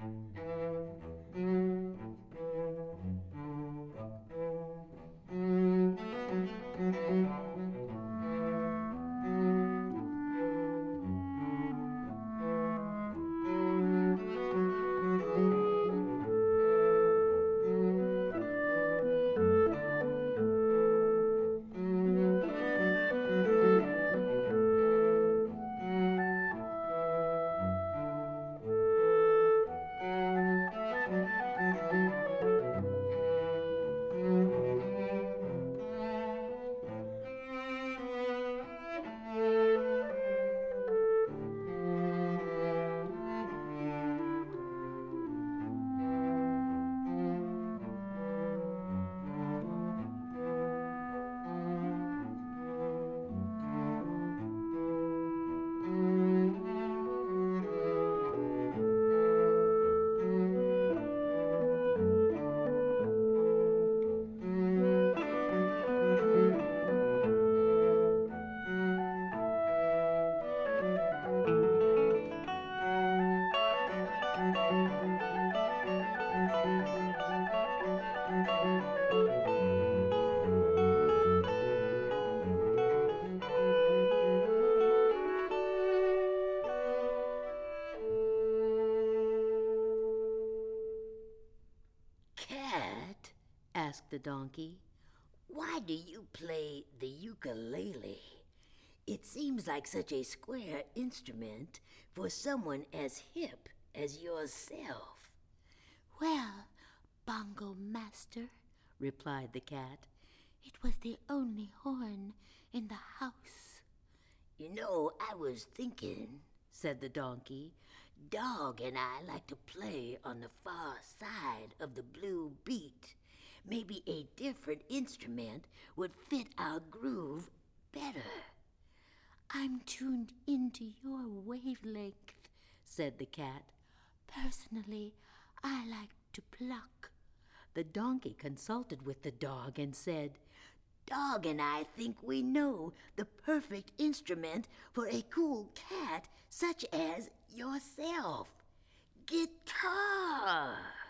Cat, asked the donkey, why do you play the ukulele? It seems like such a square instrument for someone as hip as yourself. Well, Bongo Master, replied the cat, it was the only horn in the house. You know, I was thinking, said the donkey, Dog and I like to play on the far side of the blue beat. Maybe a different instrument would fit our groove better. I'm tuned into your wavelength, said the cat. Personally, I like to pluck. The donkey consulted with the dog and said, Dog and I think we know the perfect instrument for a cool cat such as yourself. Guitar!